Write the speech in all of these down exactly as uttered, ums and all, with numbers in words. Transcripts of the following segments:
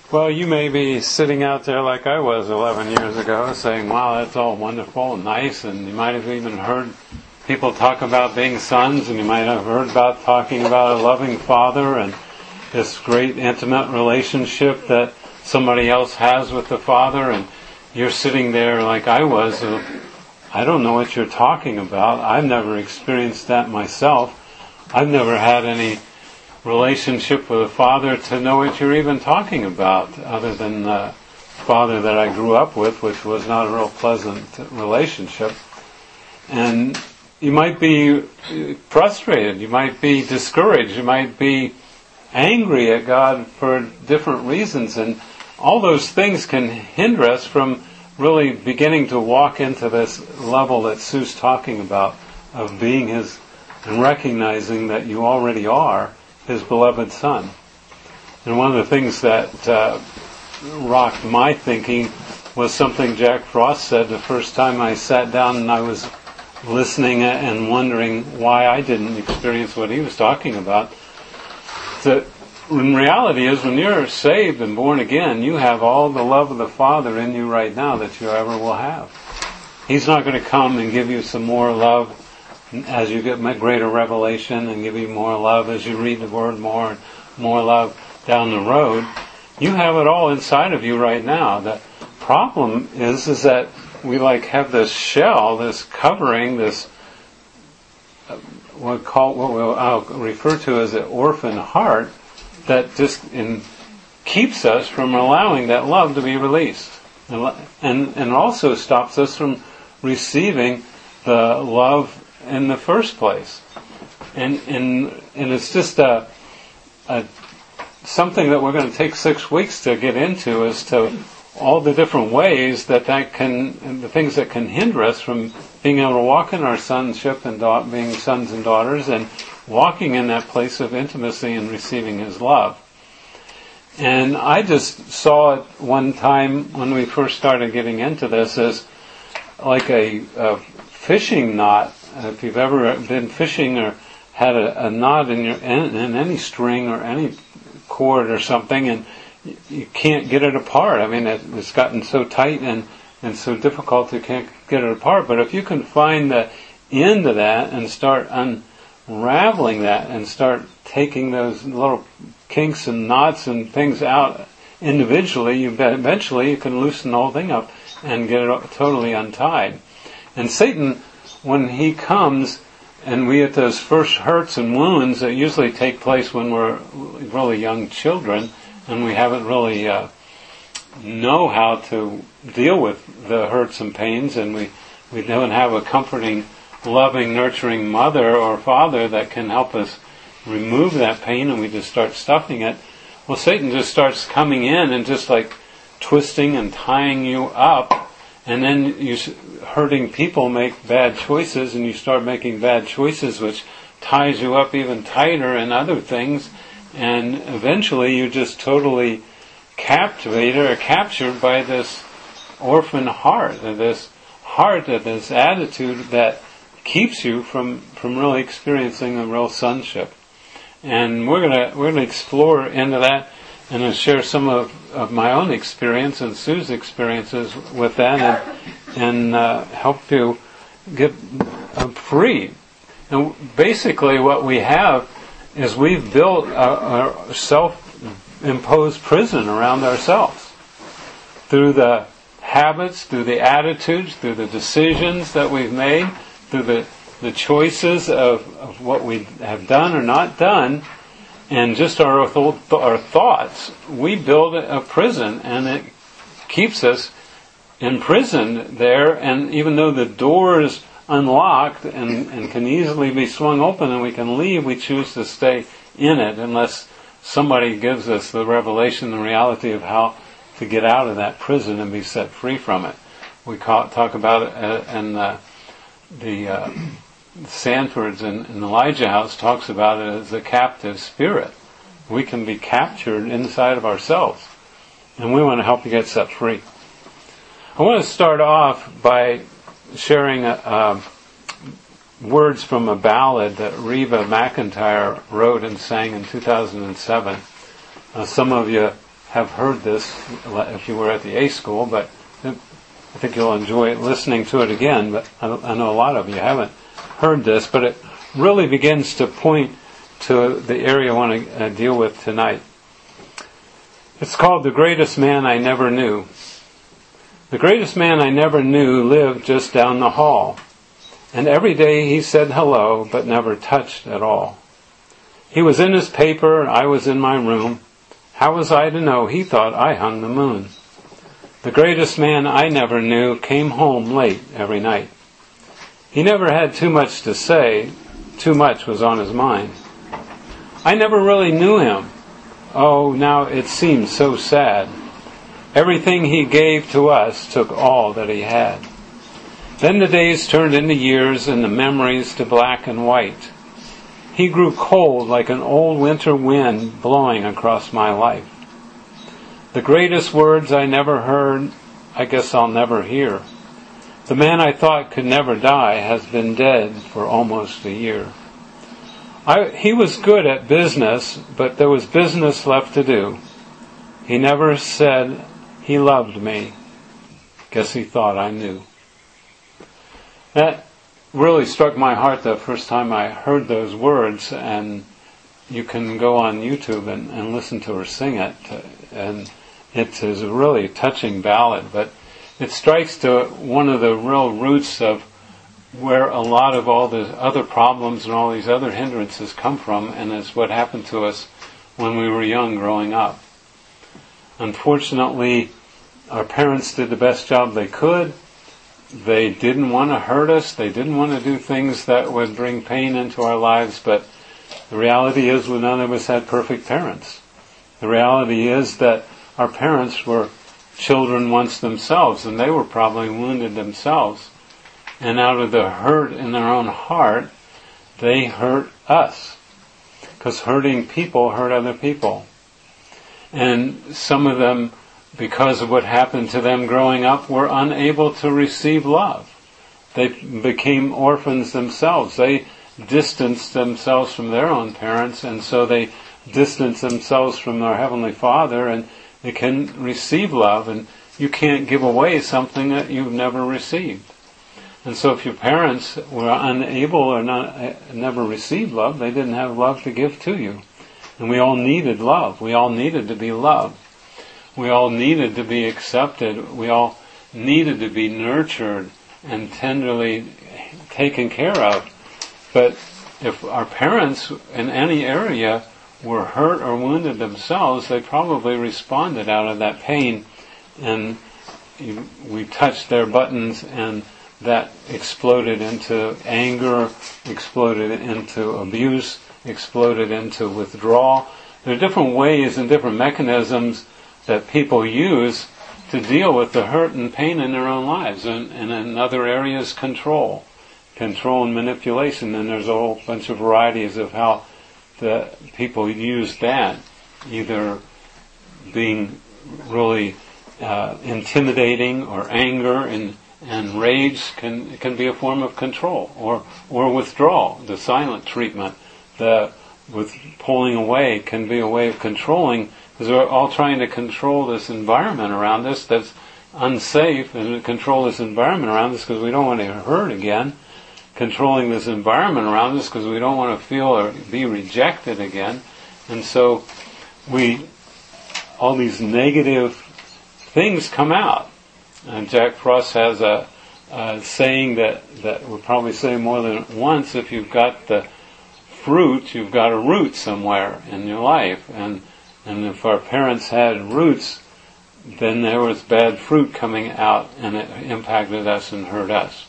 Well, you may be sitting out there like I was eleven years ago saying, wow, that's all wonderful and nice, and you might have even heard people talk about being sons, and you might have heard about talking about a loving father and this great intimate relationship that somebody else has with the father, and you're sitting there like I was. Uh, I don't know what you're talking about. I've never experienced that myself. I've never had any relationship with a father to know what you're even talking about, other than the father that I grew up with, which was not a real pleasant relationship. And you might be frustrated, you might be discouraged, you might be angry at God for different reasons, and all those things can hinder us from really beginning to walk into this level that Sue's talking about, of being His, and recognizing that you already are His beloved Son. And one of the things that uh, rocked my thinking was something Jack Frost said the first time I sat down and I was listening and wondering why I didn't experience what he was talking about. That in reality is, when you're saved and born again, you have all the love of the Father in you right now that you ever will have. He's not going to come and give you some more love as you get greater revelation, and give you more love as you read the Word more and more love down the road. You have it all inside of you right now. The problem is, is that we like have this shell, this covering, this uh, what call what we'll I'll refer to as an orphan heart, that just in, keeps us from allowing that love to be released, and and, and also stops us from receiving the love in the first place. And and and it's just a, a something that we're going to take six weeks to get into, as to all the different ways that that can, and the things that can hinder us from being able to walk in our sonship and da- being sons and daughters, and walking in that place of intimacy and receiving His love. And I just saw it one time when we first started getting into this as like a, a fishing knot. If you've ever been fishing or had a, a knot in your in, in any string or any cord or something, and you, you can't get it apart. I mean, it, it's gotten so tight and, and so difficult you can't get it apart. But if you can find the end of that and start unraveling that and start taking those little kinks and knots and things out individually, you eventually you can loosen the whole thing up and get it totally untied. And Satan, when he comes and we get those first hurts and wounds that usually take place when we're really young children and we haven't really uh, know how to deal with the hurts and pains, and we, we don't have a comforting, loving, nurturing mother or father that can help us remove that pain, and we just start stuffing it. Well, Satan just starts coming in and just like twisting and tying you up. And then you hurting people make bad choices, and you start making bad choices, which ties you up even tighter in other things, and eventually you're just totally captivated or captured by this orphan heart, this heart, this attitude that keeps you from, from really experiencing a real sonship. And we're gonna we're gonna explore into that, and I'll share some of, of my own experience and Sue's experiences with that, and, and uh, help you get uh, free. And basically what we have is we've built a, a self-imposed prison around ourselves through the habits, through the attitudes, through the decisions that we've made, through the, the choices of, of what we have done or not done, and just our our thoughts. We build a prison, and it keeps us imprisoned there. And even though the door is unlocked and, and can easily be swung open and we can leave, we choose to stay in it unless somebody gives us the revelation, the reality of how to get out of that prison and be set free from it. We call, talk about it uh, in the, the uh, Sanford's in, in Elijah House talks about it as a captive spirit. We can be captured inside of ourselves, and we want to help you get set free. I want to start off by sharing a, uh, words from a ballad that Reba McEntire wrote and sang in two thousand seven. Uh, some of you have heard this if you were at the A school, but I think you'll enjoy listening to it again. But I, I know a lot of you haven't heard this, but it really begins to point to the area I want to uh, deal with tonight. It's called The Greatest Man I Never Knew. The greatest man I never knew lived just down the hall, and every day he said hello, but never touched at all. He was in his paper, I was in my room. How was I to know he thought I hung the moon? The greatest man I never knew came home late every night. He never had too much to say, too much was on his mind. I never really knew him. Oh, now it seems so sad. Everything he gave to us took all that he had. Then the days turned into years and the memories to black and white. He grew cold like an old winter wind blowing across my life. The greatest words I never heard, I guess I'll never hear. The man I thought could never die has been dead for almost a year. I, he was good at business, but there was business left to do. He never said he loved me. Guess he thought I knew. That really struck my heart the first time I heard those words, and you can go on YouTube and, and listen to her sing it, and it is a really touching ballad, but it strikes to one of the real roots of where a lot of all the other problems and all these other hindrances come from, and it's what happened to us when we were young growing up. Unfortunately, our parents did the best job they could. They didn't want to hurt us. They didn't want to do things that would bring pain into our lives, but the reality is well, none of us had perfect parents. The reality is that our parents were children once themselves, and they were probably wounded themselves. And out of the hurt in their own heart, they hurt us. Because hurting people hurt other people. And some of them, because of what happened to them growing up, were unable to receive love. They became orphans themselves. They distanced themselves from their own parents, and so they distanced themselves from their Heavenly Father, and they can receive love, and you can't give away something that you've never received. And so if your parents were unable or not, never received love, they didn't have love to give to you. And we all needed love. We all needed to be loved. We all needed to be accepted. We all needed to be nurtured and tenderly taken care of. But if our parents in any area were hurt or wounded themselves, they probably responded out of that pain, and we touched their buttons, and that exploded into anger, exploded into abuse, exploded into withdrawal. There are different ways and different mechanisms that people use to deal with the hurt and pain in their own lives. And, and in other areas, control. Control and manipulation. And there's a whole bunch of varieties of how the people use that. Either being really uh, intimidating, or anger and And rage can can be a form of control, or or withdrawal. The silent treatment, the with pulling away, can be a way of controlling, because we're all trying to control this environment around us that's unsafe, and control this environment around us because we don't want to hurt again. Controlling this environment around us because we don't want to feel or be rejected again, and so we all these negative things come out. And Jack Frost has a, a saying that, that we'll probably say more than once: if you've got the fruit, you've got a root somewhere in your life. And and if our parents had roots, then there was bad fruit coming out, and it impacted us and hurt us.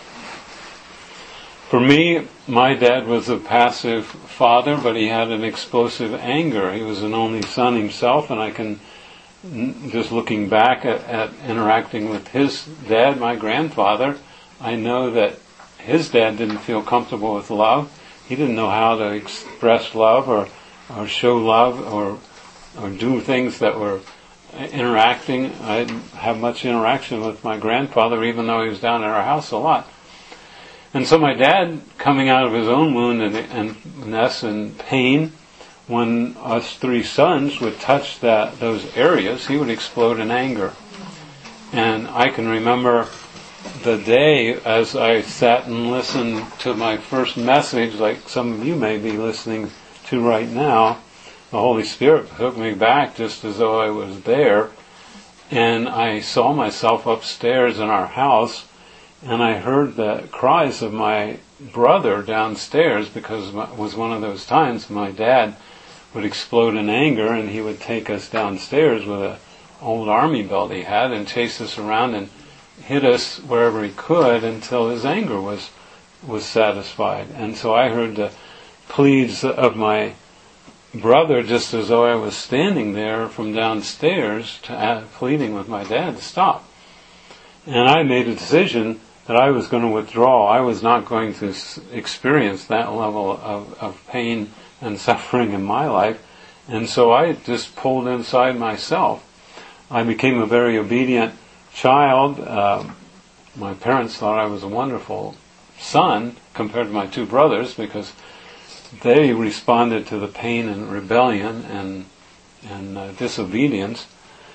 For me, my dad was a passive father, but he had an explosive anger. He was an only son himself, and I can, just looking back at, at interacting with his dad, my grandfather, I know that his dad didn't feel comfortable with love. He didn't know how to express love or, or show love or or do things that were interacting. I didn't have much interaction with my grandfather, even though he was down at our house a lot. And so my dad, coming out of his own wound and, and mess and pain, when us three sons would touch that those areas, he would explode in anger. And I can remember the day as I sat and listened to my first message, like some of you may be listening to right now. The Holy Spirit took me back just as though I was there, and I saw myself upstairs in our house, and I heard the cries of my brother downstairs, because it was one of those times my dad would explode in anger, and he would take us downstairs with an old army belt he had and chase us around and hit us wherever he could until his anger was was satisfied. And so I heard the pleas of my brother just as though I was standing there from downstairs to add, pleading with my dad to stop. And I made a decision that I was going to withdraw. I was not going to s- experience that level of, of pain and suffering in my life. And so I just pulled inside myself. I became a very obedient child. Uh, my parents thought I was a wonderful son compared to my two brothers, because they responded to the pain and rebellion and and uh, disobedience.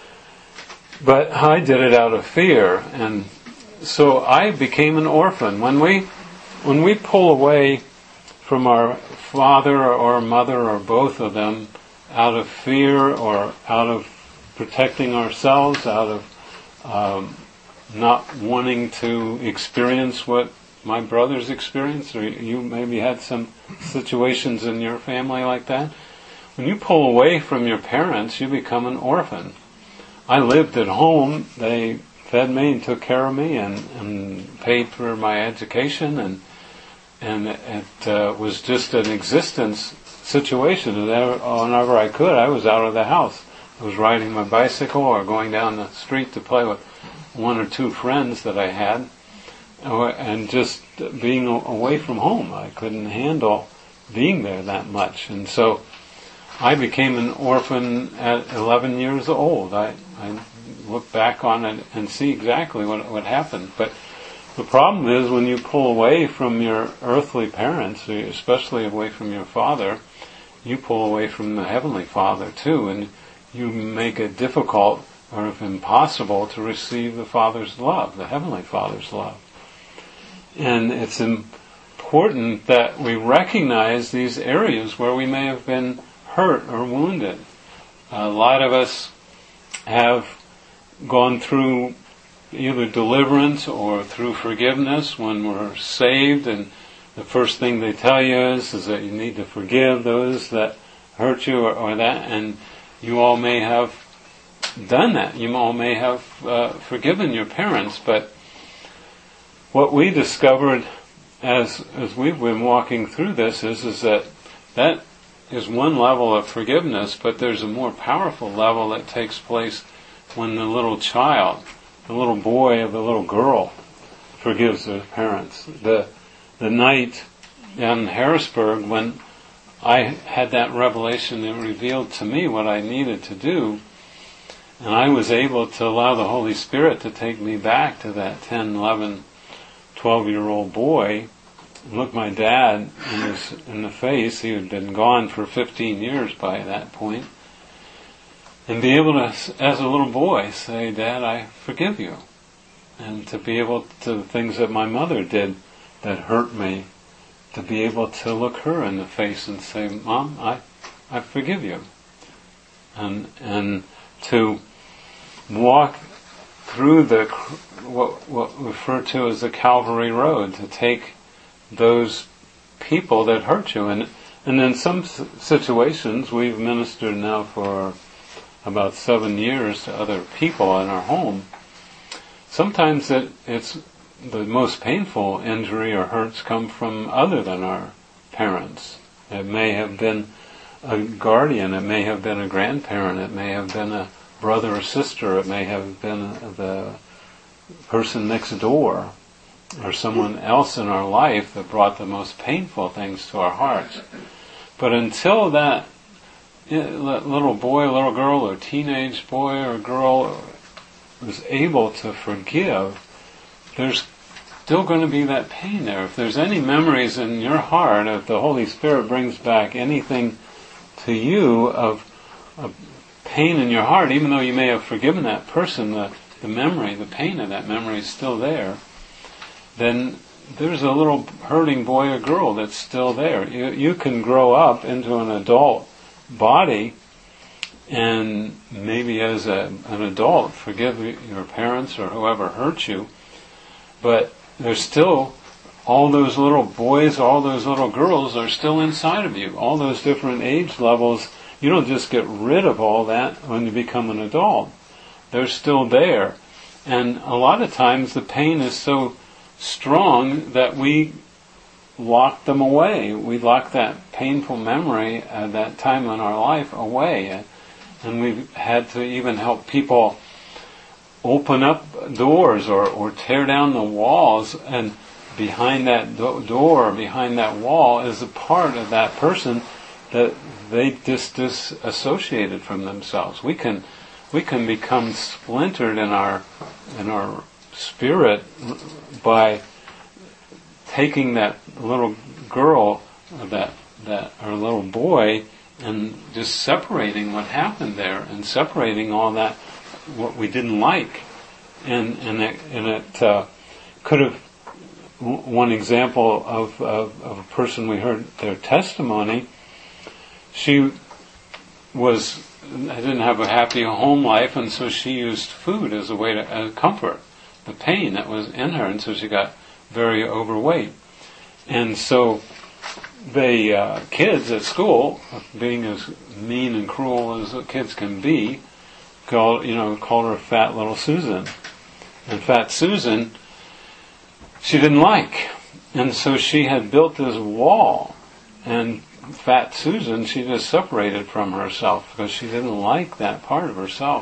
But I did it out of fear, and so I became an orphan. When we when we pull away from our father or mother or both of them out of fear or out of protecting ourselves, out of um, not wanting to experience what my brothers experienced, or you maybe had some situations in your family like that. When you pull away from your parents, you become an orphan. I lived at home. They fed me and took care of me and, and paid for my education, and and it uh, was just an existence situation. And whenever I could, I was out of the house. I was riding my bicycle or going down the street to play with one or two friends that I had, and just being away from home. I couldn't handle being there that much. And so I became an orphan at eleven years old. I, I look back on it and see exactly what, what happened. But the problem is, when you pull away from your earthly parents, especially away from your father, you pull away from the Heavenly Father too, and you make it difficult or if impossible to receive the Father's love, the Heavenly Father's love. And it's important that we recognize these areas where we may have been hurt or wounded. A lot of us have gone through either deliverance or through forgiveness when we're saved, and the first thing they tell you is, is that you need to forgive those that hurt you or, or that, and you all may have done that. You all may have uh, forgiven your parents, but what we discovered as as we've been walking through this is, is that that is one level of forgiveness, but there's a more powerful level that takes place when the little child, the little boy or the little girl forgives their parents. The the night in Harrisburg when I had that revelation that revealed to me what I needed to do, and I was able to allow the Holy Spirit to take me back to that ten, eleven, twelve-year-old boy, and look my dad in, his, in the face. He had been gone for fifteen years by that point, and be able to, as a little boy, say, "Dad, I forgive you," and to be able to, the things that my mother did that hurt me, to be able to look her in the face and say, "Mom, I, I forgive you," and and to walk through the what what referred to as the Calvary Road, to take those people that hurt you, and and in some situations we've ministered now for about seven years to other people in our home. Sometimes it, it's the most painful injury or hurts come from other than our parents. It may have been a guardian, it may have been a grandparent, it may have been a brother or sister, it may have been the person next door, or someone else in our life that brought the most painful things to our hearts. But until that little boy, little girl, or teenage boy or girl was able to forgive, there's still going to be that pain there. If there's any memories in your heart, if the Holy Spirit brings back anything to you of, of pain in your heart, even though you may have forgiven that person, the, the memory, the pain of that memory is still there, then there's a little hurting boy or girl that's still there. You, you can grow up into an adult body and maybe as a, an adult forgive your parents or whoever hurt you, but there's still all those little boys, all those little girls are still inside of you. All those different age levels, you don't just get rid of all that when you become an adult. They're still there. And a lot of times the pain is so strong that we lock them away. We lock that painful memory at that time in our life away. And we've had to even help people open up doors or, or tear down the walls, and behind that do- door, behind that wall is a part of that person that they just disassociated from themselves. We can we can become splintered in our in our spirit by taking that little girl, that that or little boy, and just separating what happened there, and separating all that what we didn't like, and and it, and it uh, could have. One example of, of of a person, we heard their testimony. She was didn't have a happy home life, and so she used food as a way to uh, comfort the pain that was in her, and so she got very overweight. And so the uh, kids at school, being as mean and cruel as kids can be, called you know called her Fat Little Susan. And Fat Susan, she didn't like, and so she had built this wall. And Fat Susan, she just separated from herself because she didn't like that part of herself,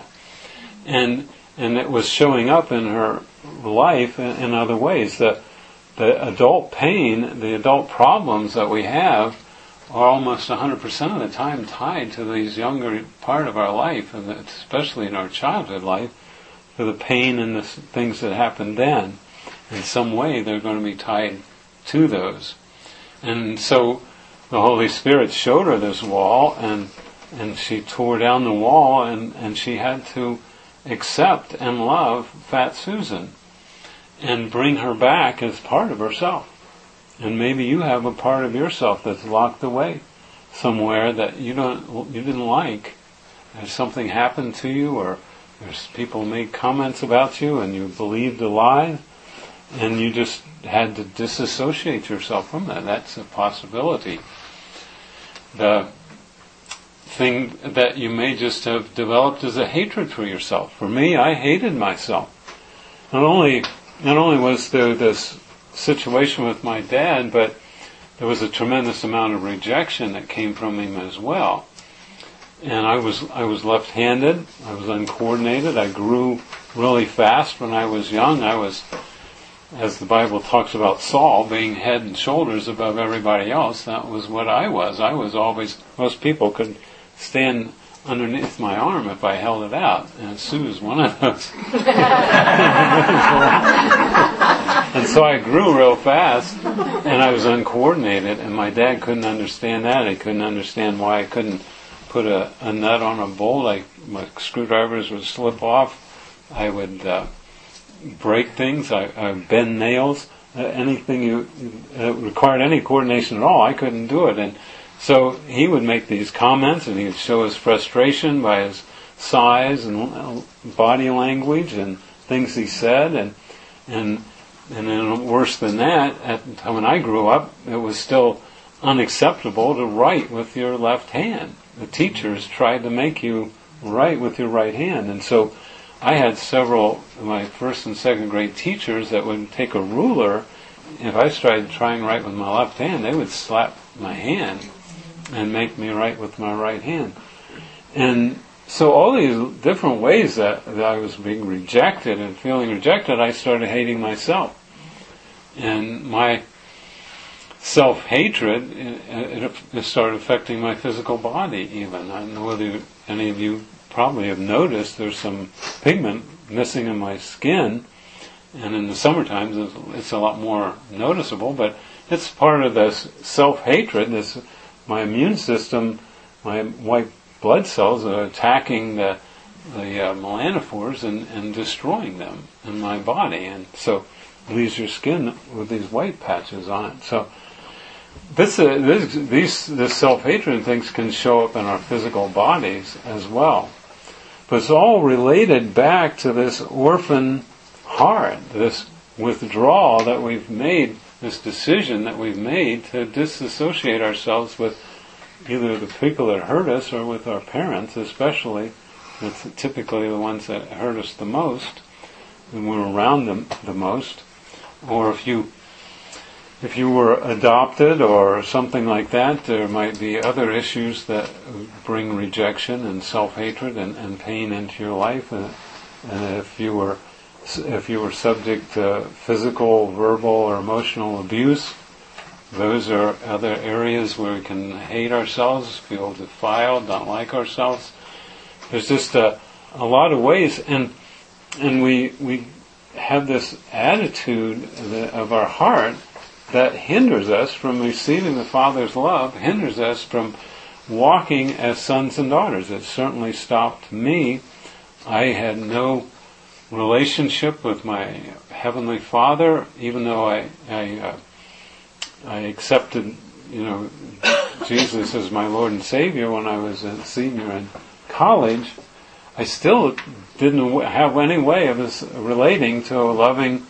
and and it was showing up in her life in, in other ways. The the adult pain, the adult problems that we have, are almost one hundred percent of the time tied to these younger part of our life, and especially in our childhood life, to the pain and the things that happened then. In some way, they're going to be tied to those. And so the Holy Spirit showed her this wall, and and she tore down the wall, and, and she had to accept and love Fat Susan and bring her back as part of herself. And maybe you have a part of yourself that's locked away somewhere that you don't you didn't like. There's something happened to you, or there's people made comments about you and you believed a lie, and you just had to disassociate yourself from that. That's a possibility. The thing that you may just have developed is a hatred for yourself. For me, I hated myself. Not only not only was there this situation with my dad, but there was a tremendous amount of rejection that came from him as well. And I was I was left-handed. I was uncoordinated. I grew really fast when I was young. I was, as the Bible talks about Saul being head and shoulders above everybody else, that was what I was. I was always, most people could stand underneath my arm if I held it out, and Sue's one of those. And so I grew real fast, and I was uncoordinated, and my dad couldn't understand that. He couldn't understand why I couldn't put a, a nut on a bowl. Like my screwdrivers would slip off. I would uh, break things. I, I bend nails. Uh, anything you uh, required any coordination at all, I couldn't do it. And so he would make these comments, and he would show his frustration by his size and body language and things he said, and and and then worse than that, at the time when I grew up, it was still unacceptable to write with your left hand. The teachers tried to make you write with your right hand, and so I had several of my first and second grade teachers that would take a ruler. If I started trying to write with my left hand, they would slap my hand and make me write with my right hand. And so all these different ways that, that I was being rejected and feeling rejected, I started hating myself. And my self-hatred, it, it started affecting my physical body even. I don't know whether any of you probably have noticed there's some pigment missing in my skin, and in the summertime it's, it's a lot more noticeable, but it's part of this self-hatred. This my immune system my white blood cells are attacking the the uh, melanophores and, and destroying them in my body, and so it leaves your skin with these white patches on it. So this, uh, this these this self-hatred things can show up in our physical bodies as well, but it's all related back to this orphan heart, this withdrawal that we've made, this decision that we've made to disassociate ourselves with either the people that hurt us or with our parents, especially. It's typically the ones that hurt us the most, and we're around them the most. Or if you if you were adopted or something like that, there might be other issues that bring rejection and self-hatred and, and pain into your life. And, and if you were if you were subject to physical, verbal, or emotional abuse, those are other areas where we can hate ourselves, feel defiled, don't like ourselves. There's just a, a lot of ways, and and we we have this attitude of our heart that hinders us from receiving the Father's love, hinders us from walking as sons and daughters. It certainly stopped me. I had no relationship with my Heavenly Father, even though I I, uh, I accepted, you know, Jesus as my Lord and Savior when I was a senior in college. I still didn't have any way of us relating to a loving,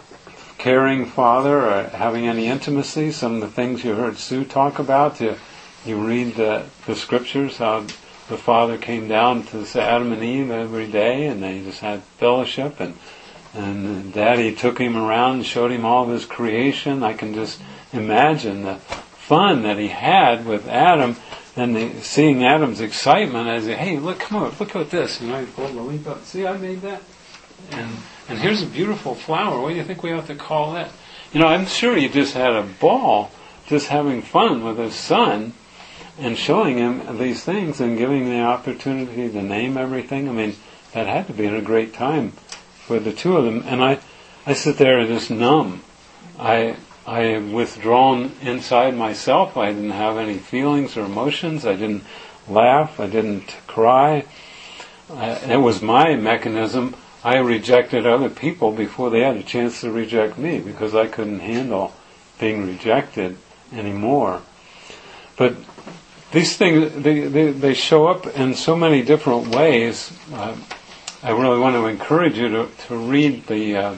caring Father or having any intimacy. Some of the things you heard Sue talk about, you, you read the, the scriptures, how the Father came down to Adam and Eve every day and they just had fellowship, and and Daddy took him around and showed him all of his creation. I can just imagine the fun that he had with Adam. And the, seeing Adam's excitement as he, hey, look, come on, look at this. And I hold the leaf up. See, I made that. And and here's a beautiful flower. What do you think we ought to call that? You know, I'm sure he just had a ball, just having fun with his son, and showing him these things and giving him the opportunity to name everything. I mean, that had to be a great time for the two of them. And I, I sit there and just numb. I. I had withdrawn inside myself. I didn't have any feelings or emotions. I didn't laugh. I didn't cry. Uh, it was my mechanism. I rejected other people before they had a chance to reject me because I couldn't handle being rejected anymore. But these things, they, they, they show up in so many different ways. Uh, I really want to encourage you to, to read the uh,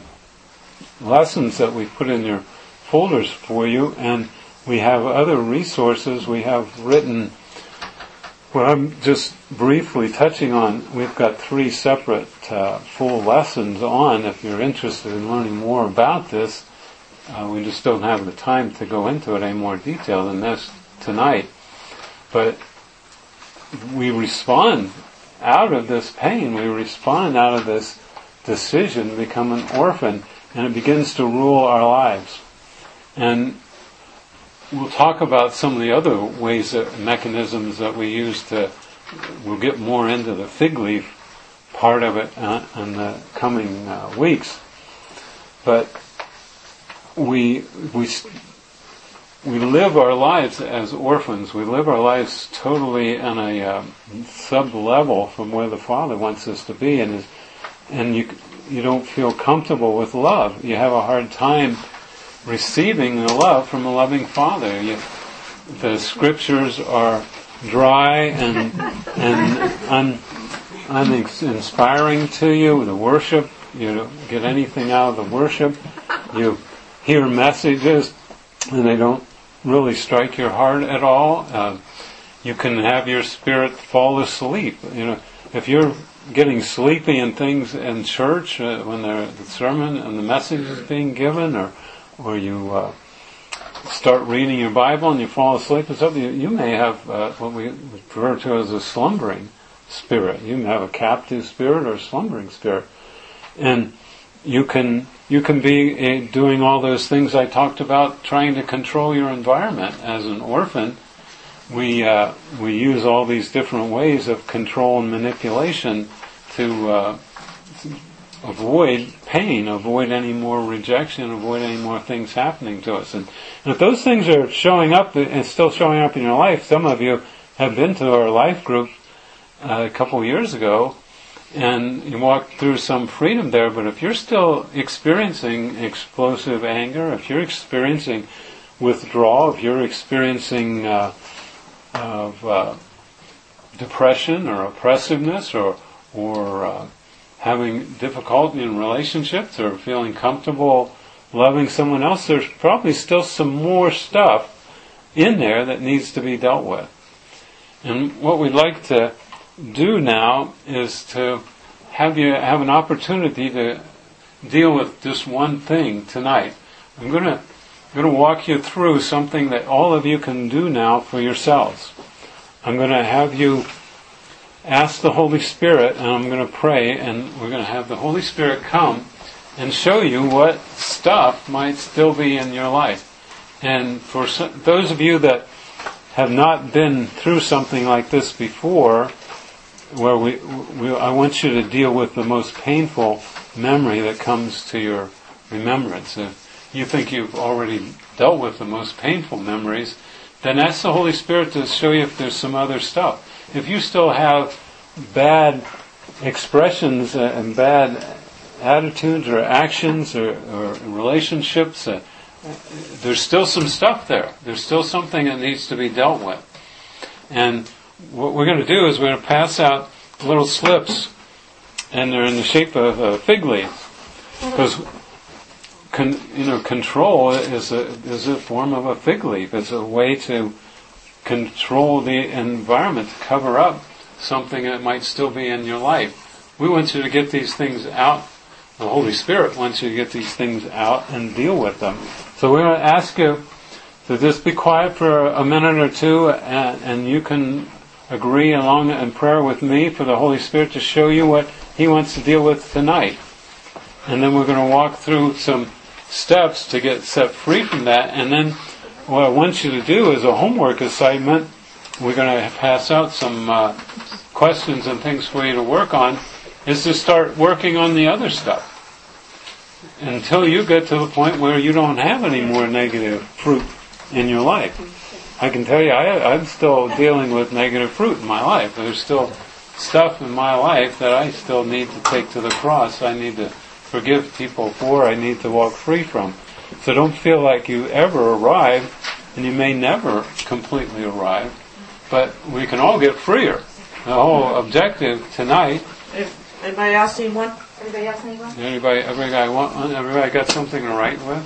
lessons that we put in your folders for you, and we have other resources. We have written, what I'm just briefly touching on, we've got three separate uh, full lessons on. If you're interested in learning more about this, uh, we just don't have the time to go into it any more detail than this tonight. But we respond out of this pain, we respond out of this decision to become an orphan, and it begins to rule our lives. And we'll talk about some of the other ways, that, mechanisms that we use to, we'll get more into the fig leaf part of it uh, in the coming uh, weeks. But we, we, we live our lives as orphans. We live our lives totally on a uh, sub-level from where the Father wants us to be. And, is, and you, you don't feel comfortable with love. You have a hard time receiving the love from a loving Father. You, the scriptures are dry and and un, uninspiring to you. The worship, you don't get anything out of the worship. You hear messages and they don't really strike your heart at all. Uh, you can have your spirit fall asleep. You know, if you're getting sleepy in things in church uh, when the sermon and the message is being given, or or you uh, start reading your Bible and you fall asleep and stuff, you, you may have uh, what we refer to as a slumbering spirit. You may have a captive spirit or a slumbering spirit. And you can you can be uh, doing all those things I talked about, trying to control your environment. As an orphan, we uh, we use all these different ways of control and manipulation to uh, avoid pain, avoid any more rejection, avoid any more things happening to us. And, and if those things are showing up and still showing up in your life, some of you have been to our life group uh, a couple years ago, and you walked through some freedom there, but if you're still experiencing explosive anger, if you're experiencing withdrawal, if you're experiencing uh, of uh, depression or oppressiveness, or or uh, having difficulty in relationships, or feeling comfortable loving someone else, there's probably still some more stuff in there that needs to be dealt with. And what we'd like to do now is to have you have an opportunity to deal with just one thing tonight. I'm going to I'm going to walk you through something that all of you can do now for yourselves. I'm going to have you ask the Holy Spirit, and I'm going to pray, and we're going to have the Holy Spirit come and show you what stuff might still be in your life. And for some, those of you that have not been through something like this before, where we, we, I want you to deal with the most painful memory that comes to your remembrance. If you think you've already dealt with the most painful memories, then ask the Holy Spirit to show you if there's some other stuff. If you still have bad expressions and bad attitudes or actions or, or relationships, uh, there's still some stuff there. There's still something that needs to be dealt with. And what we're going to do is we're going to pass out little slips, and they're in the shape of a fig leaf, because con, you know control is a is a form of a fig leaf. It's a way to control the environment, to cover up something that might still be in your life. We want you to get these things out. The Holy Spirit wants you to get these things out and deal with them. So we're going to ask you to just be quiet for a minute or two, and, and you can agree along in prayer with me for the Holy Spirit to show you what He wants to deal with tonight. And then we're going to walk through some steps to get set free from that. And then what I want you to do is a homework assignment. We're going to pass out some uh, questions and things for you to work on, is to start working on the other stuff until you get to the point where you don't have any more negative fruit in your life. I can tell you, I, I'm still dealing with negative fruit in my life. There's still stuff in my life that I still need to take to the cross. I need to forgive people for. I need to walk free from. So don't feel like you ever arrive, and you may never completely arrive, but we can all get freer. The whole objective tonight. Anybody else need one? Everybody else need one? Anybody, everybody want one? Everybody got something to write with?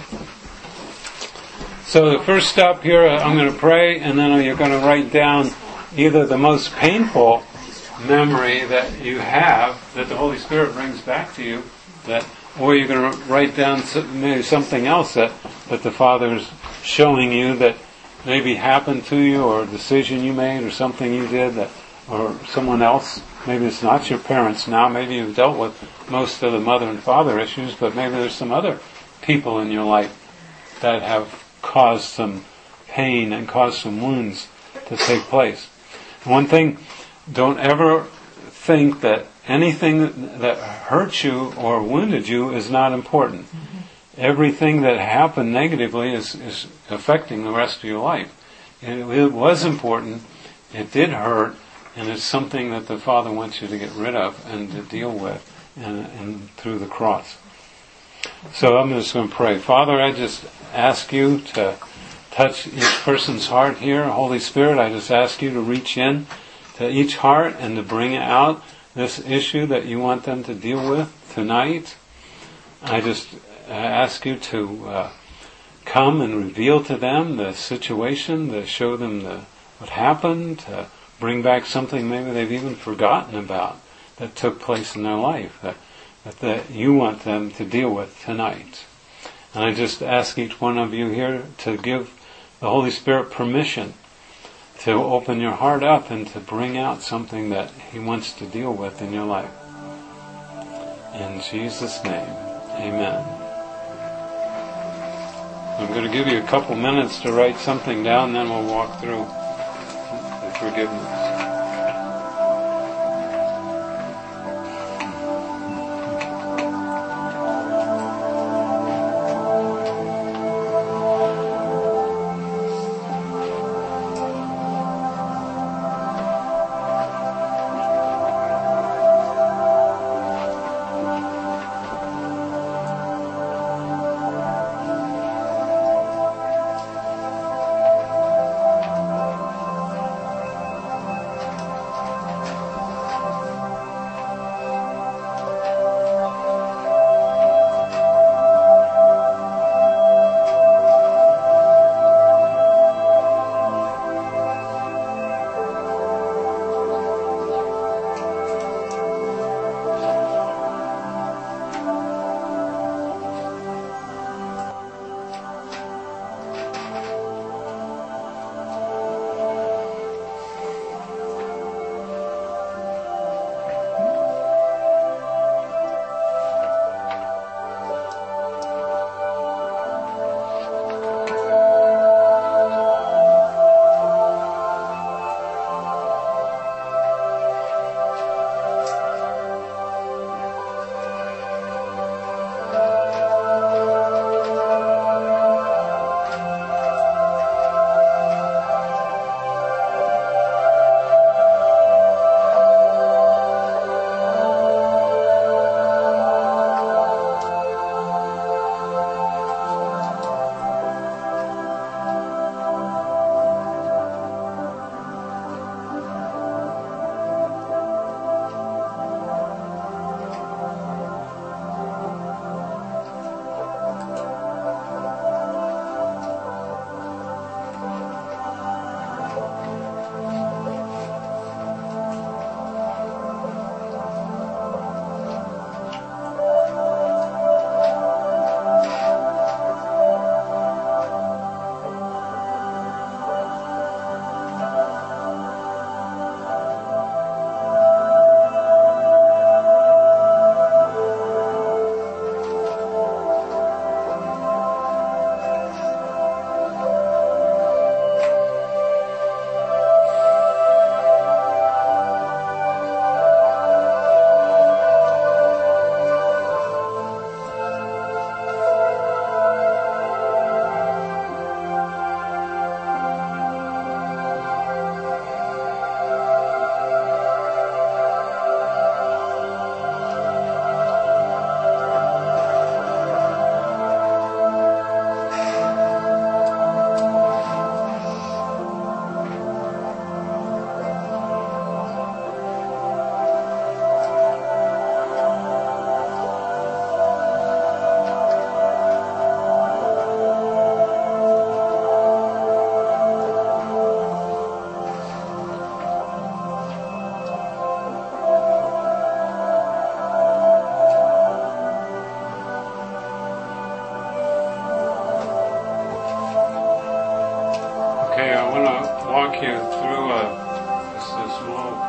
So the first step here, I'm going to pray, and then you're going to write down either the most painful memory that you have, that the Holy Spirit brings back to you, that, or you're going to write down maybe something else that, that the Father's showing you that maybe happened to you, or a decision you made, or something you did, that, or someone else. Maybe it's not your parents now. Maybe you've dealt with most of the mother and father issues, but maybe there's some other people in your life that have caused some pain and caused some wounds to take place. One thing, don't ever think that anything that hurt you or wounded you is not important. Mm-hmm. Everything that happened negatively is, is affecting the rest of your life. It, it was important, it did hurt, and it's something that the Father wants you to get rid of and to deal with and, and through the cross. So I'm just going to pray. Father, I just ask you to touch each person's heart here. Holy Spirit, I just ask you to reach in to each heart and to bring out this issue that you want them to deal with tonight. I just ask you to uh, come and reveal to them the situation, to show them the, what happened, to bring back something maybe they've even forgotten about that took place in their life, that, that, that you want them to deal with tonight. And I just ask each one of you here to give the Holy Spirit permission to open your heart up and to bring out something that He wants to deal with in your life. In Jesus' name, amen. I'm going to give you a couple minutes to write something down, then we'll walk through the forgiveness.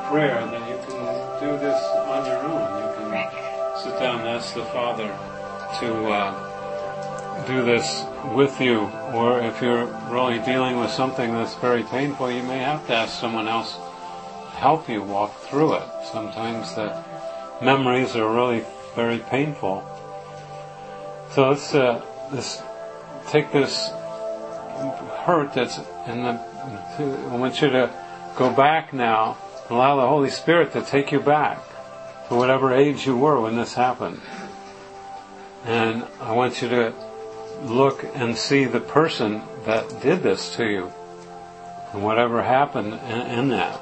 prayer that you can do this on your own. You can sit down and ask the Father to uh, do this with you. Or if you're really dealing with something that's very painful, you may have to ask someone else to help you walk through it. Sometimes the memories are really very painful. So let's uh, this, take this hurt that's in the. I want you to go back now. Allow the Holy Spirit to take you back to whatever age you were when this happened. And I want you to look and see the person that did this to you and whatever happened in, in that.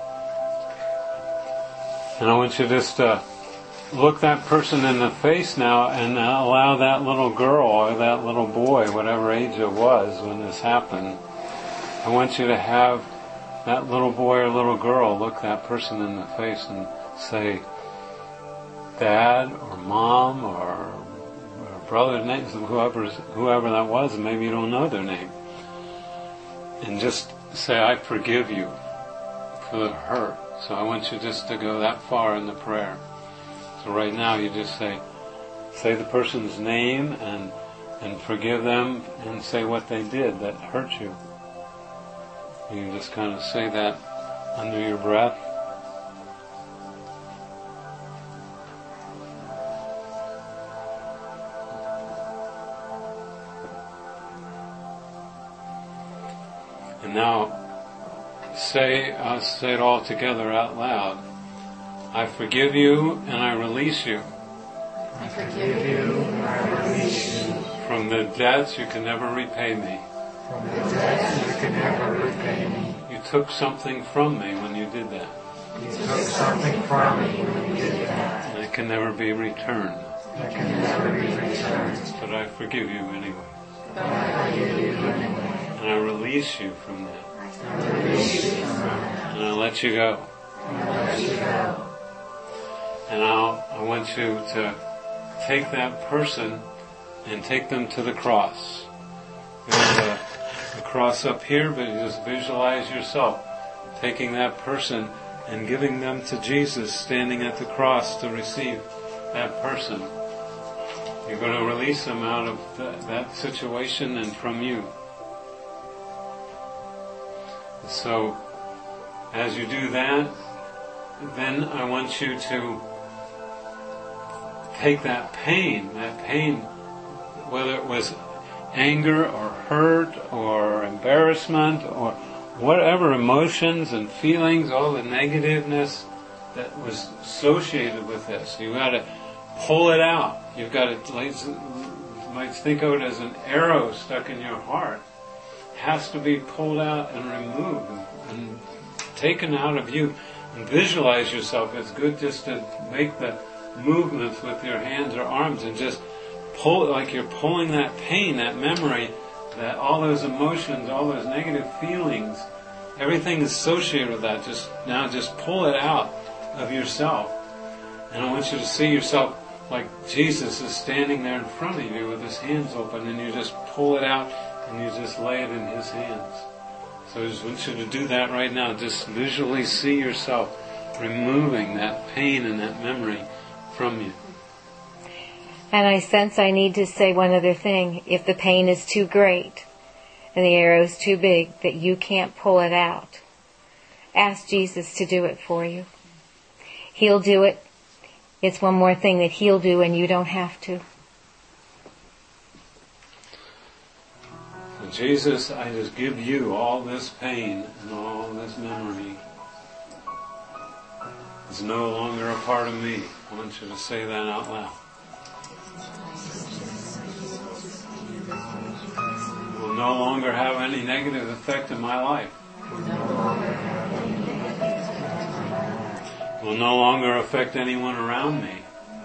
And I want you just to look that person in the face now and allow that little girl or that little boy, whatever age it was when this happened, I want you to have that little boy or little girl look that person in the face and say, Dad or Mom or, or brother's name, whoever, whoever that was, and maybe you don't know their name. And just say, I forgive you for the hurt. So I want you just to go that far in the prayer. So right now you just say, say the person's name and and forgive them and say what they did that hurt you. You can just kind of say that under your breath. And now say, I'll say it all together out loud. I forgive you and I release you. I forgive you and I release you. From the debts you can never repay me. From the debts you can never repay me. You took something from me when you did that. You took something from me when you did that. And it can never be returned. It can never be returned. But I forgive you anyway. But I forgive you anyway. And I release you from that. I release you from that. And I let you go. And I let you go. And I'll, I want you to take that person and take them to the cross. There's a, a cross up here, but you just visualize yourself taking that person and giving them to Jesus, standing at the cross to receive that person. You're going to release them out of the, that situation and from you. So, as you do that, then I want you to take that pain, that pain, whether it was anger or hurt or embarrassment or whatever emotions and feelings, all the negativeness that was associated with this. You got to pull it out. You've got to, like, you might think of it as an arrow stuck in your heart. It has to be pulled out and removed and, and taken out of you. And visualize yourself. It's good just to make the movements with your hands or arms and just pull it like you're pulling that pain, that memory, that all those emotions, all those negative feelings, everything associated with that. Just now, just pull it out of yourself. And I want you to see yourself like Jesus is standing there in front of you with his hands open, and you just pull it out and you just lay it in his hands. So I just want you to do that right now. Just visually see yourself removing that pain and that memory from you. And I sense I need to say one other thing. If the pain is too great and the arrow is too big that you can't pull it out, ask Jesus to do it for you. He'll do it. It's one more thing that he'll do and you don't have to. Jesus, I just give you all this pain and all this memory. It's no longer a part of me. I want you to say that out loud. It will no longer have any negative effect in my life. It will no longer affect anyone around me.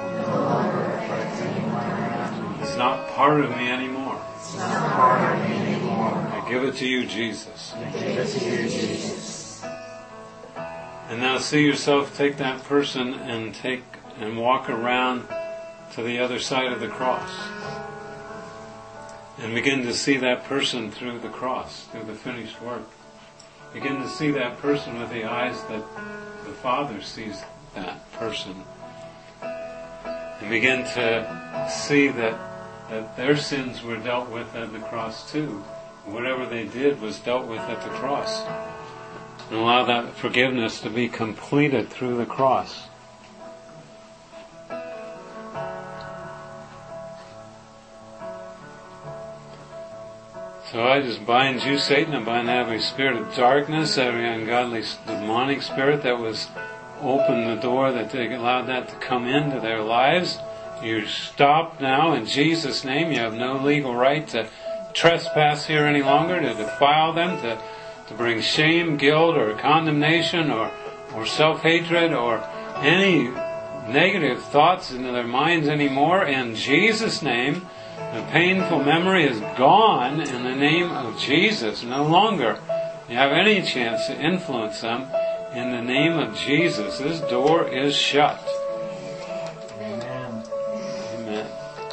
It's not part of me anymore. I give it to you, Jesus. And now see yourself take that person and take and walk around to the other side of the cross. And begin to see that person through the cross, through the finished work. Begin to see that person with the eyes that the Father sees that person. And begin to see that, that their sins were dealt with at the cross too. Whatever they did was dealt with at the cross. And allow that forgiveness to be completed through the cross. So I just bind you, Satan, and bind every spirit of darkness, every ungodly demonic spirit that was opened the door, that they allowed that to come into their lives. You're stopped now in Jesus' name. You have no legal right to trespass here any longer, to defile them, to, to bring shame, guilt, or condemnation, or, or self-hatred, or any negative thoughts into their minds anymore. In Jesus' name, the painful memory is gone in the name of Jesus. No longer you have any chance to influence them. In the name of Jesus, this door is shut. Amen. Amen.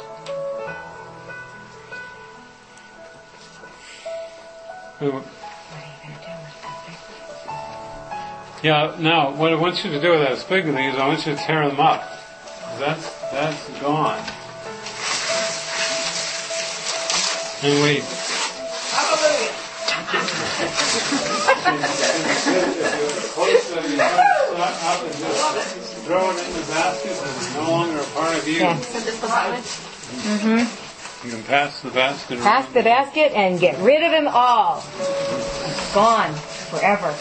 Yeah, now, what I want you to do with that spig of these, I want you to tear them up. That's, that's gone. And we... Hallelujah. Throw it in the basket, it's no longer a part of you. Mm-hmm. You can pass the basket around. Pass the basket and get rid of them all. Gone forever.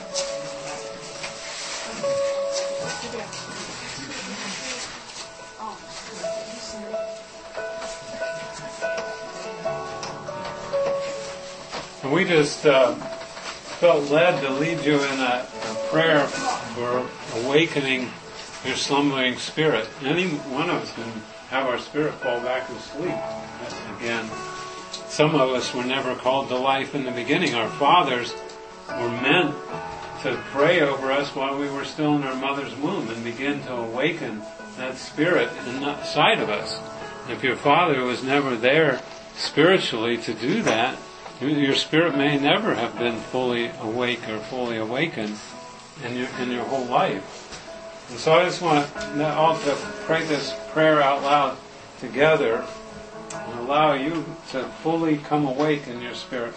And we just uh, felt led to lead you in a, a prayer for awakening your slumbering spirit. Any one of us can have our spirit fall back asleep again. Some of us were never called to life in the beginning. Our fathers were meant to pray over us while we were still in our mother's womb and begin to awaken that spirit inside of us. If your father was never there spiritually to do that, your spirit may never have been fully awake or fully awakened in your, in your whole life. And so I just want all to pray this prayer out loud together and allow you to fully come awake in your spirit.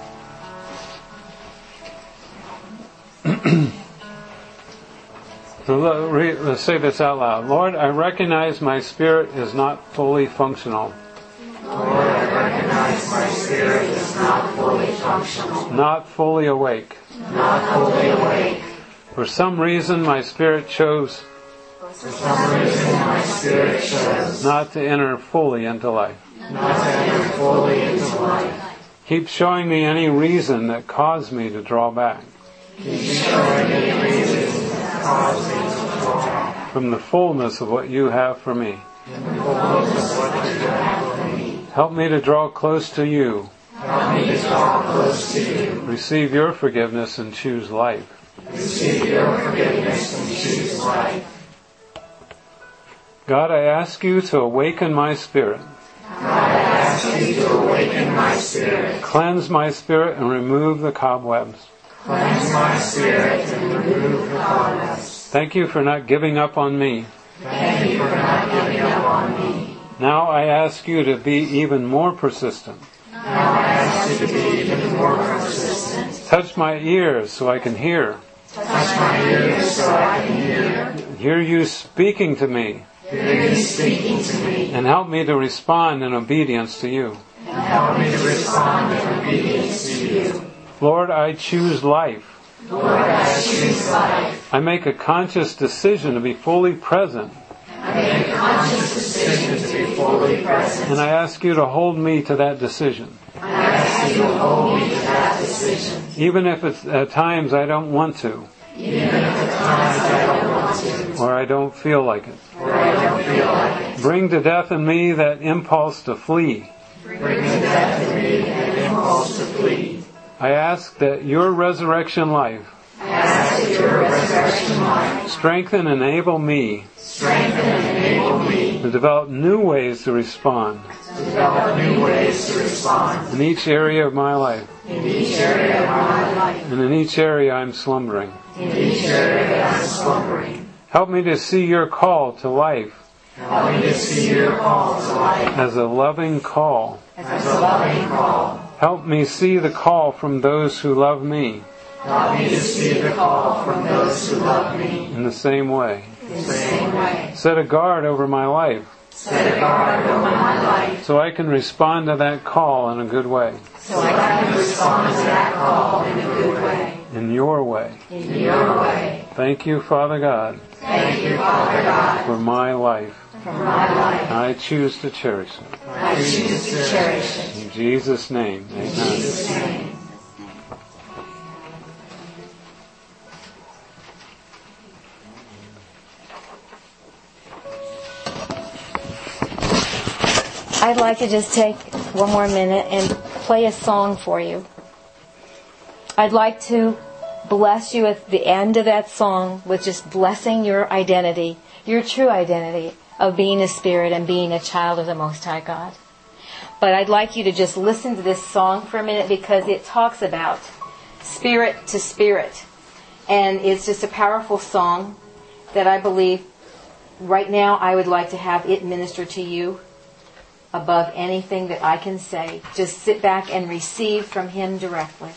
So let's say this out loud. Lord, I recognize my spirit is not fully functional. Lord, I recognize my spirit is not fully functional. Not fully awake. Not fully awake. For some reason my spirit chose For some reason my spirit chose not to enter fully into life. not to enter fully into life. Keep showing me any reason that caused me to draw back. Keep showing me reasons that cause me to draw back from the fullness of what you have for me. from the fullness of what you have for me. Help me to draw close to you. Help me to draw close to you. Receive your forgiveness and choose life. Receive your forgiveness and choose life. God, I ask you to awaken my spirit. God, I ask you to awaken my spirit. Cleanse my spirit and remove the cobwebs. Cleanse my spirit and remove the cobwebs. Thank you for not giving up on me. Thank you for not giving up on me. Now I ask you to be even more persistent. Now I ask you to be even more persistent. Touch my ears so I can hear. Touch my ears so I can hear. Hear you speaking to me. Hear you speaking to me. And help me to respond in obedience to you. And help me to respond in obedience to you. Lord, I choose life. Lord, I choose life. I make a conscious decision to be fully present. I make a conscious decision to be fully present. And I ask you to hold me to that decision. I ask you to hold me to that decision. Even if it's, at times I don't want to. Even if at times I don't want to. Or I don't feel like it. Or I don't feel like it. Bring to death in me that impulse to flee. Bring to death in me that impulse to flee. I ask that your resurrection life I ask that your resurrection life strengthen and enable me strengthen and enable me to develop new ways to respond. to develop new ways to respond in each area of my life. in each area of my life. And in each area I'm slumbering. In each area I'm slumbering. Help me to see your call to life Help me to see your call to life as a loving call. as a loving call. Help me see the call from those who love me Help me to see the call from those who love me in the same way. in the same way. Set a guard over my life Set a guard over my life so I can respond to that call in a good way. so I can respond to that call in a good way. In your way. In your way. Thank you, Father God, Thank you, Father God, for my life. for my life. I choose to cherish it. I choose to cherish it. In Jesus' name, In amen. Jesus' name. I'd like to just take one more minute and play a song for you. I'd like to bless you at the end of that song with just blessing your identity, your true identity of being a spirit and being a child of the Most High God. But I'd like you to just listen to this song for a minute because it talks about spirit to spirit. And it's just a powerful song that I believe right now I would like to have it minister to you above anything that I can say. Just sit back and receive from Him directly.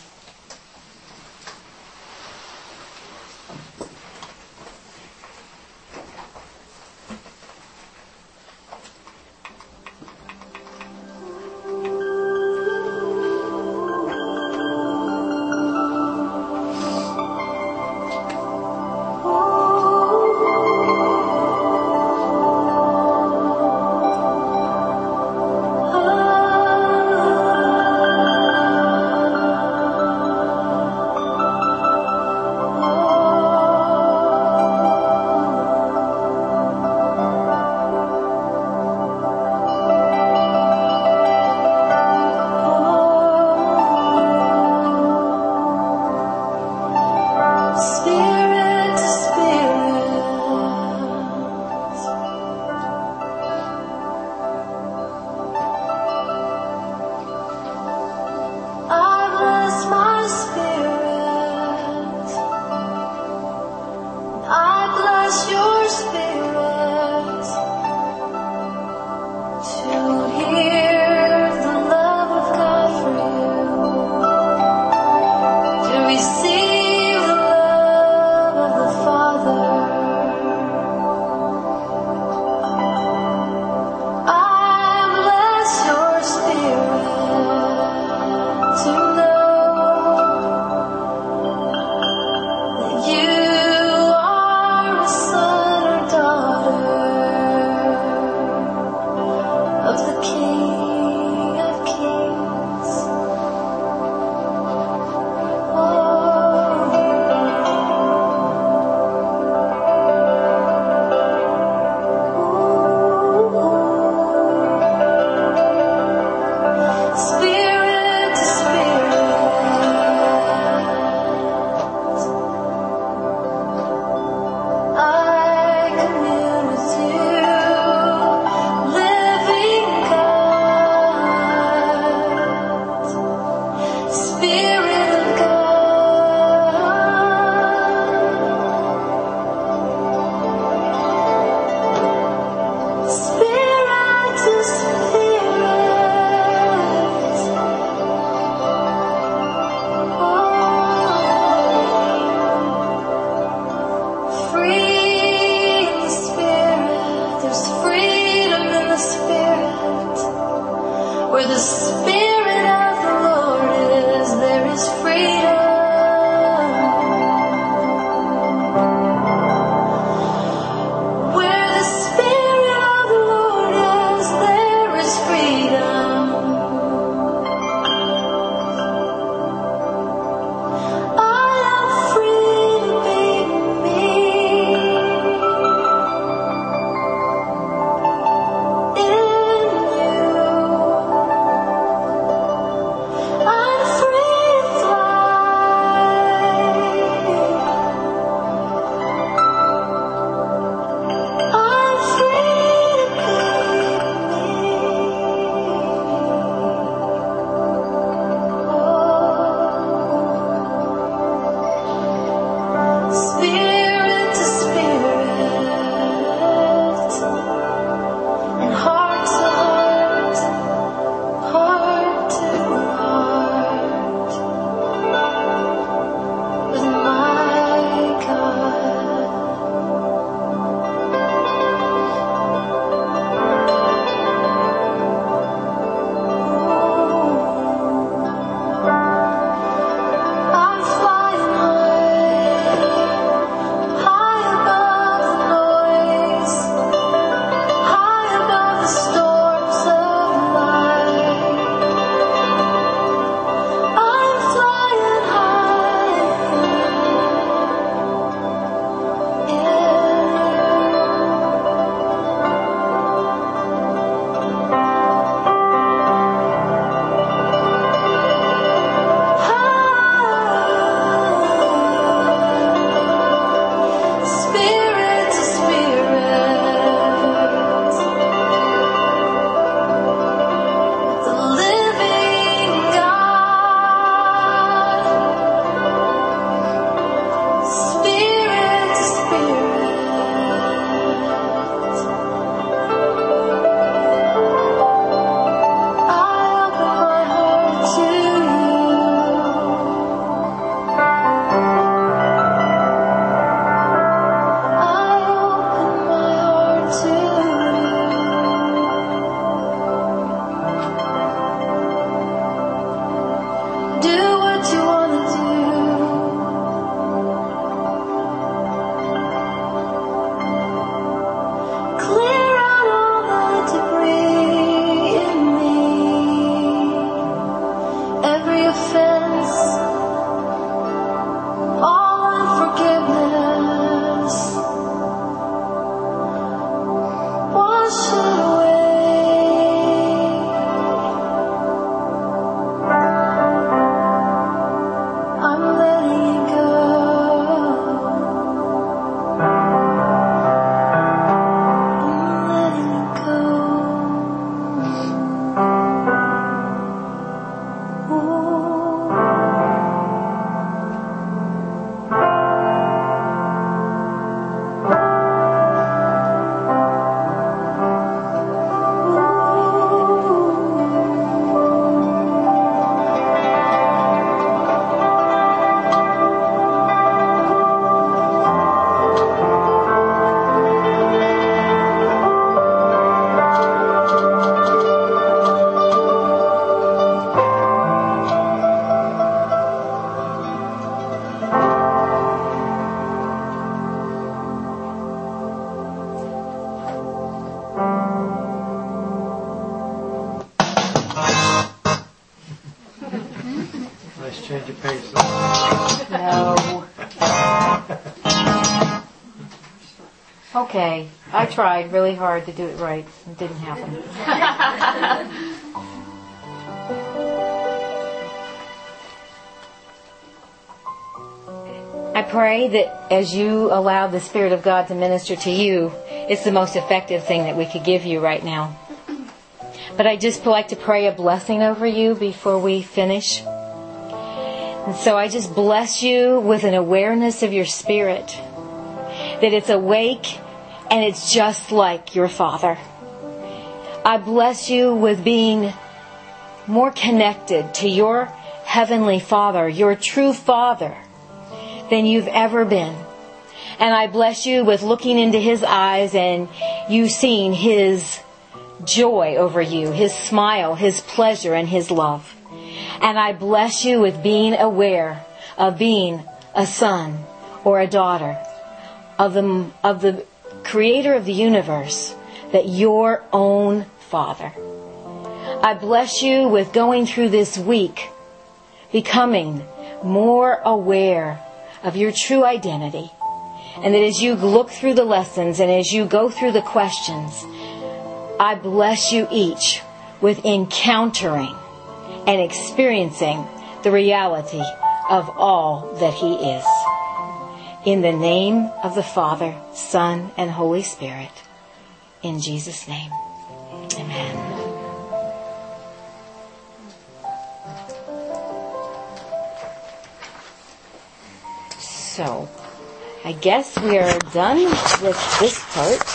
Okay, I tried really hard to do it right. It didn't happen. I pray that as you allow the Spirit of God to minister to you, it's the most effective thing that we could give you right now. But I just like to pray a blessing over you before we finish. And so I just bless you with an awareness of your spirit, that it's awake and it's just like your Father. I bless you with being more connected to your Heavenly Father, your true Father, than you've ever been. And I bless you with looking into His eyes and you seeing His joy over you, His smile, His pleasure, and His love. And I bless you with being aware of being a son or a daughter of the, of the Creator of the universe, that your own Father. I bless you with going through this week, becoming more aware of your true identity. And that as you look through the lessons and as you go through the questions, I bless you each with encountering and experiencing the reality of all that He is. In the name of the Father, Son, and Holy Spirit. In Jesus' name. Amen. So, I guess we are done with this part.